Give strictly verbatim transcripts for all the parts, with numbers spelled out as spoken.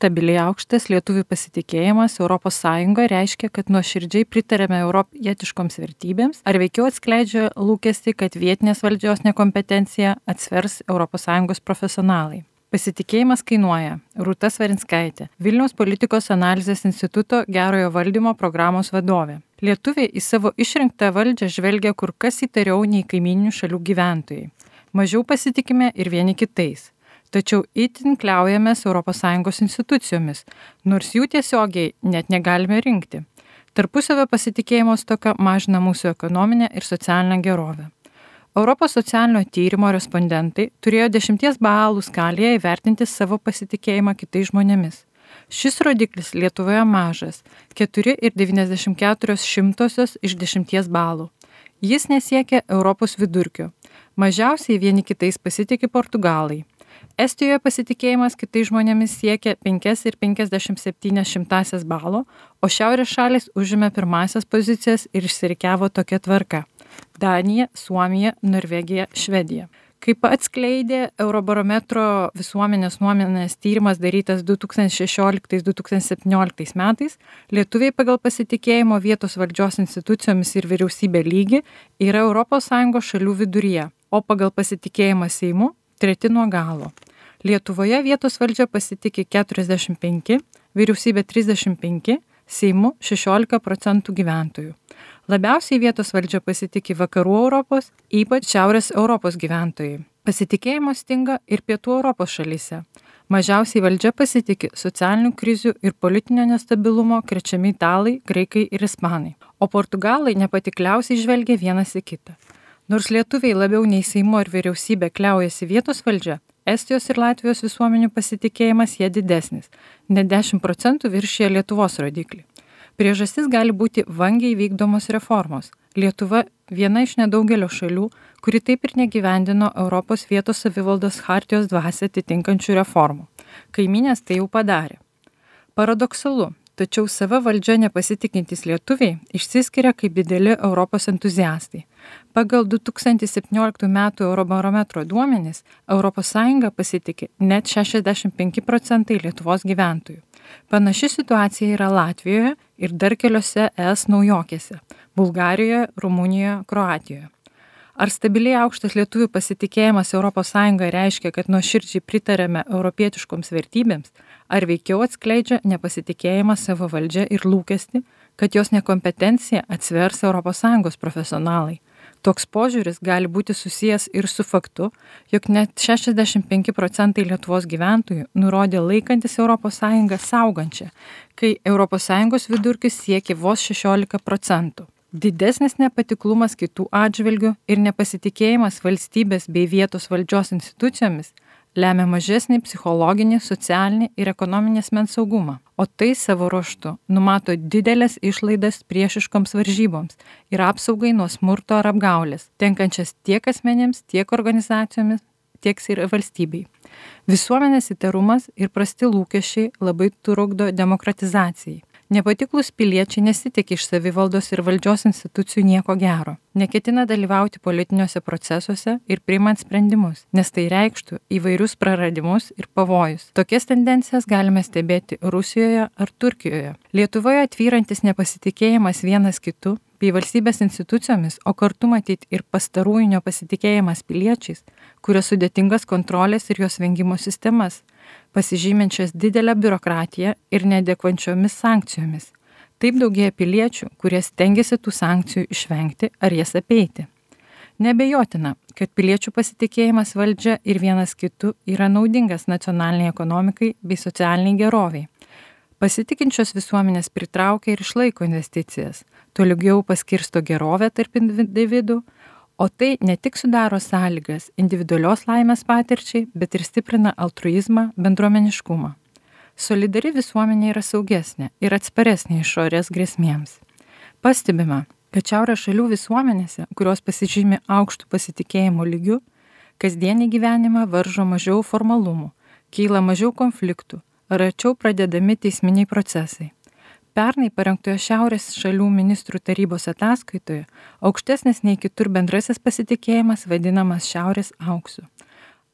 Stabiliai aukštas lietuvių pasitikėjimas Europos Sąjunga reiškia, kad nuoširdžiai pritarėme europietiškoms vertybėms, ar veikiau atskleidžia lūkestį, kad vietinės valdžios nekompetenciją atsvers Europos Sąjungos profesionalai. Pasitikėjimas kainuoja. Rūta Svarinskaitė, Vilniaus politikos analizės instituto gerojo valdymo programos vadovė. Lietuviai į savo išrinktą valdžią žvelgia kur kas įtariau nei kaimyninių šalių gyventojai. Mažiau pasitikime ir vieni kitais. Tačiau itin kliaujamės Europos Sąjungos institucijomis, nors jų tiesiogiai net negalime rinkti. Tarpusavio pasitikėjimo stoka mažina mūsų ekonominę ir socialinę gerovę. Europos socialinio tyrimo respondentai turėjo dešimties balų skalėje įvertinti savo pasitikėjimą kitais žmonėmis. Šis rodiklis Lietuvoje mažas – keturi ir devyniasdešimt keturios šimtosios iš dešimties balų. Jis nesiekia Europos vidurkio. Mažiausiai vieni kitais pasitikė portugalai. Estijoje pasitikėjimas kitais žmonėmis siekia penki ir penkiasdešimt septyni šimtąsias balo, o šiaurės šalys užėmė pirmąsias pozicijas ir išsirikiavo tokia tvarka – Danija, Suomija, Norvegija, Švedija. Kaip atskleidė Eurobarometro visuomenės nuomonės tyrimas darytas du tūkstančiai šešioliktais - du tūkstančiai septynioliktais metais, lietuviai pagal pasitikėjimo vietos valdžios institucijomis ir vyriausybė lygį yra Europos Sąjungos šalių viduryje, o pagal pasitikėjimą Seimu treti nuo galo. Lietuvoje vietos valdžia pasitikė keturiasdešimt penki, vyriausybė trisdešimt penki, Seimu šešiolika procentų gyventojų. Labiausiai vietos valdžia pasitikė vakarų Europos, ypač šiaurės Europos gyventojai. Pasitikėjimo stinga ir pietų Europos šalyse. Mažiausiai valdžia pasitikė socialinių krizių ir politinio nestabilumo krečiami italai, graikai ir ispanai. O portugalai nepatikliausiai žvelgia vienas į kitą. Nors lietuviai labiau nei Seimo ir vyriausybė kliaujasi vietos valdžia, Estijos ir Latvijos visuomenių pasitikėjimas jie didesnis, net dešimt procentų viršija Lietuvos rodiklį. Priežastis gali būti vangiai vykdomos reformos. Lietuva viena iš nedaugelio šalių, kuri taip ir negyvendino Europos vietos savivaldos chartijos dvasią atitinkančių reformų. Kaimynės tai jau padarė. Paradoksalu, tačiau sava valdžia nepasitikintys lietuviai išsiskiria kaip dideli Europos entuziastai. Pagal du tūkstančiai septynioliktų metų Eurobarometro duomenis Europos Sąjunga pasitikė net šešiasdešimt penki procentai Lietuvos gyventojų. Panaši situacija yra Latvijoje ir dar keliose E S naujokėse – Bulgarijoje, Rumunijoje, Kroatijoje. Ar stabiliai aukštas lietuvių pasitikėjimas Europos Sąjungoje reiškia, kad nuoširdžiai pritarėme europietiškoms vertybėms, ar veikiau atskleidžia nepasitikėjimą savo valdžia ir lūkestį, kad jos nekompetenciją atsvers Europos Sąjungos profesionalai? Toks požiūris gali būti susijęs ir su faktu, jog net šešiasdešimt penki procentai Lietuvos gyventojų nurodė laikantis Europos Sąjungą saugančią, kai Europos Sąjungos vidurkis siekia vos šešiolika procentų. Didesnis nepatiklumas kitų atžvilgių ir nepasitikėjimas valstybės bei vietos valdžios institucijomis lemia mažesnį psichologinį, socialinį ir ekonominį asmens saugumą, o tai savo ruožtu numato didelės išlaidas priešiškoms varžyboms ir apsaugai nuo smurto ar apgaulės, tenkančias tiek asmenėms, tiek organizacijomis, tiek ir valstybei. Visuomenės įtarumas ir prasti lūkesčiai labai trukdo demokratizacijai. Nepatiklus piliečiai nesitikė iš savivaldos ir valdžios institucijų nieko gero, neketina dalyvauti politiniuose procesuose ir priimant sprendimus, nes tai reikštų įvairius praradimus ir pavojus. Tokias tendencijas galime stebėti Rusijoje ar Turkijoje. Lietuvoje tvyrantis nepasitikėjimas vienas kitu bei valstybės institucijomis, o kartu matyti ir pastarųjų nepasitikėjimas piliečiais, kuria sudėtingas kontrolės ir jos vengimo sistemas, pasižyminčias didelę biurokratiją ir neadekvančiomis sankcijomis. Taip daugėja piliečių, kurie stengiasi tų sankcijų išvengti ar jas apeiti. Neabejotina, kad piliečių pasitikėjimas valdžia ir vienas kitu yra naudingas nacionaliniai ekonomikai bei socialiniai geroviai. Pasitikinčios visuomenės pritraukia ir išlaiko investicijas, tolygiau paskirsto gerovę tarp individų, o tai ne tik sudaro sąlygas individualios laimės patirčiai, bet ir stiprina altruizmą, bendruomeniškumą. Solidari visuomenė yra saugesnė ir atsparesnė išorės grėsmėms. Pastebime, kad šiaurės šalių visuomenėse, kurios pasižymi aukštų pasitikėjimo lygių, kasdienį gyvenimą varžo mažiau formalumų, kyla mažiau konfliktų, račiau pradedami teisminiai procesai. Pernai parengtoje Šiaurės šalių ministrų tarybos ataskaitoje aukštesnis nei kitur bendrasis pasitikėjimas vadinamas Šiaurės auksu.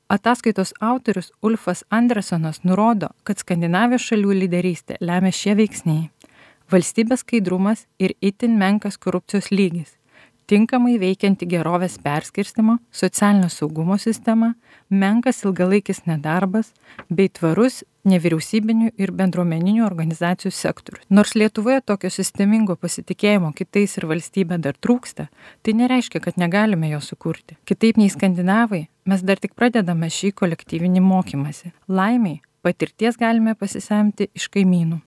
Ataskaitos autorius Ulfas Andersonas nurodo, kad Skandinavijos šalių lyderystė lemia šie veiksniai: valstybės skaidrumas ir itin menkas korupcijos lygis, tinkamai veikianti gerovės perskirstimo, socialinio saugumo sistema, menkas ilgalaikis nedarbas bei tvarus nevyriausybinių ir bendruomeninių organizacijų sektorius. Nors Lietuvoje tokio sistemingo pasitikėjimo kitais ir valstybė dar trūksta, tai nereiškia, kad negalime jo sukurti. Kitaip nei skandinavai, mes dar tik pradedame šį kolektyvinį mokymąsi. Laimiai, patirties galime pasisemti iš kaimynų.